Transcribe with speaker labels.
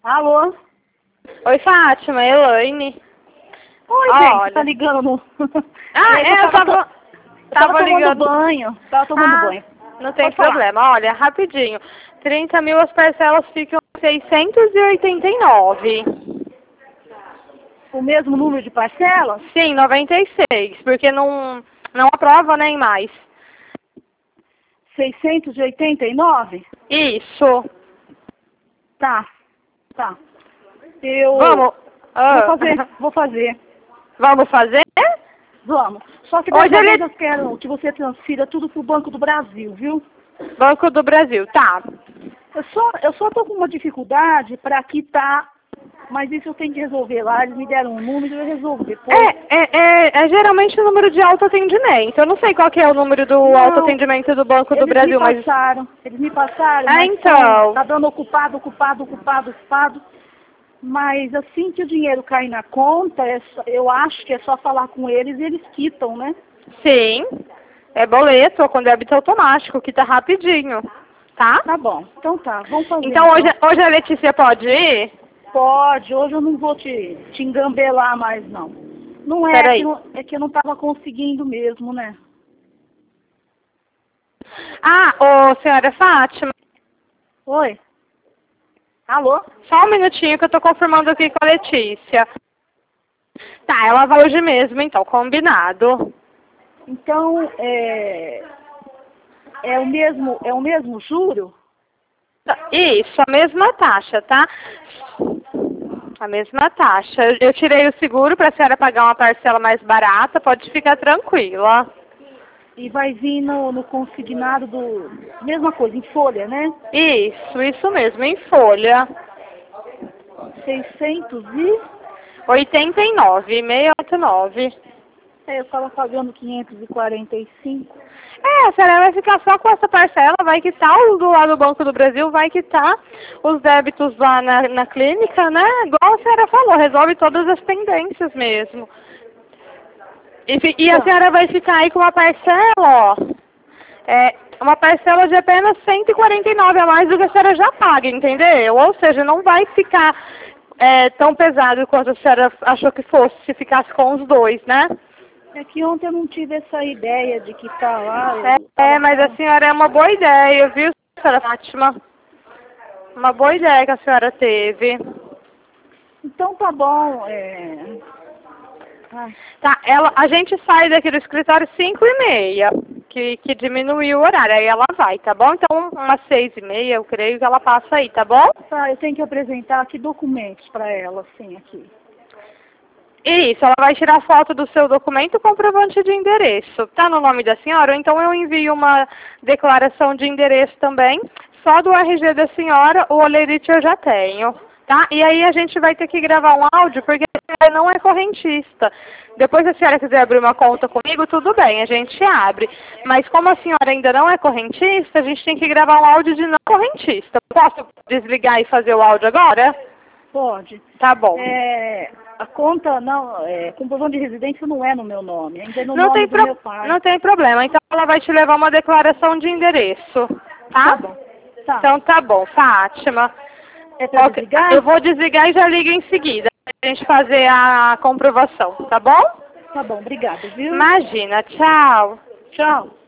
Speaker 1: Alô?
Speaker 2: Oi, Fátima, Elaine.
Speaker 1: Oi,
Speaker 2: Olha.
Speaker 1: gente, tá ligando.
Speaker 2: Eu tava
Speaker 1: tomando
Speaker 2: ligando.
Speaker 1: banho. Tava tomando banho.
Speaker 2: Não tem
Speaker 1: Pode falar.
Speaker 2: problema. Olha, rapidinho. 30 mil, as parcelas ficam 689.
Speaker 1: O mesmo número de parcelas?
Speaker 2: Sim, 96, porque não aprova nem mais.
Speaker 1: 689?
Speaker 2: Isso.
Speaker 1: Tá. Eu
Speaker 2: Vamos.
Speaker 1: vou fazer.
Speaker 2: Vamos fazer?
Speaker 1: Vamos. Só que
Speaker 2: Hoje
Speaker 1: dessa vez eu quero que você transfira tudo pro Banco do Brasil, viu?
Speaker 2: Banco do Brasil, tá.
Speaker 1: Eu só tô com uma dificuldade para quitar, mas isso eu tenho que resolver lá. Eles me deram um número e eu resolvo depois.
Speaker 2: É geralmente o número de autoatendimento. Eu não sei qual que é o número do autoatendimento do Banco do Brasil, mas...
Speaker 1: Eles me passaram,
Speaker 2: Ah,
Speaker 1: mas
Speaker 2: então.
Speaker 1: tá dando ocupado. Mas assim que o dinheiro cai na conta, eu acho que é só falar com eles e eles quitam, né?
Speaker 2: Sim. É boleto com débito automático, que tá rapidinho. Tá?
Speaker 1: Tá bom. Então tá, vamos fazer.
Speaker 2: Então hoje a Letícia pode ir?
Speaker 1: Pode, hoje eu não vou te engambelar mais, não. Não é, que eu não tava conseguindo mesmo, né?
Speaker 2: Ô, senhora Fátima.
Speaker 1: Oi? Alô?
Speaker 2: Só um minutinho que eu tô confirmando aqui com a Letícia. Tá, ela vai hoje mesmo, então, combinado.
Speaker 1: Então, é o mesmo juro?
Speaker 2: Isso, a mesma taxa, tá? A mesma taxa. Eu tirei o seguro para a senhora pagar uma parcela mais barata, pode ficar tranquila.
Speaker 1: E vai vir no consignado do... Mesma coisa, em folha, né?
Speaker 2: Isso mesmo, em folha.
Speaker 1: 689. Eu estava pagando 545.
Speaker 2: A senhora vai ficar só com essa parcela, vai quitar o do lado do Banco do Brasil, vai quitar os débitos lá na clínica, né? Igual a senhora falou, resolve todas as pendências mesmo. E a senhora vai ficar aí com uma parcela, ó. Uma parcela de apenas 149 a mais do que a senhora já paga, entendeu? Ou seja, não vai ficar tão pesado quanto a senhora achou que fosse se ficasse com os dois, né?
Speaker 1: É que ontem eu não tive essa ideia de que tá lá.
Speaker 2: Mas a senhora é uma boa ideia, viu, senhora Fátima? Uma boa ideia que a senhora teve.
Speaker 1: Então tá bom,
Speaker 2: Tá, a gente sai daqui do escritório 5h30, que diminuiu o horário, aí ela vai, tá bom? Então, umas 6h30, eu creio que ela passa aí, tá bom?
Speaker 1: Tá, eu tenho que apresentar aqui documentos pra ela, assim, aqui.
Speaker 2: Isso, ela vai tirar foto do seu documento comprovante de endereço. Tá no nome da senhora? Ou então eu envio uma declaração de endereço também. Só do RG da senhora, o olerite eu já tenho. Tá? E aí a gente vai ter que gravar um áudio, porque a senhora não é correntista. Depois, se a senhora quiser abrir uma conta comigo, tudo bem, a gente abre. Mas como a senhora ainda não é correntista, a gente tem que gravar um áudio de não correntista. Posso desligar e fazer o áudio agora?
Speaker 1: Pode.
Speaker 2: Tá bom.
Speaker 1: A conta, comprovante de residência não é no meu nome, ainda é no nome do meu pai.
Speaker 2: Não tem problema, então ela vai te levar uma declaração de endereço, tá?
Speaker 1: Tá bom. Tá.
Speaker 2: Então tá bom, Fátima.
Speaker 1: É pra desligar?
Speaker 2: Eu vou desligar e já ligo em seguida, pra gente fazer a comprovação, tá bom?
Speaker 1: Tá bom, obrigada, viu?
Speaker 2: Imagina, tchau.
Speaker 1: Tchau.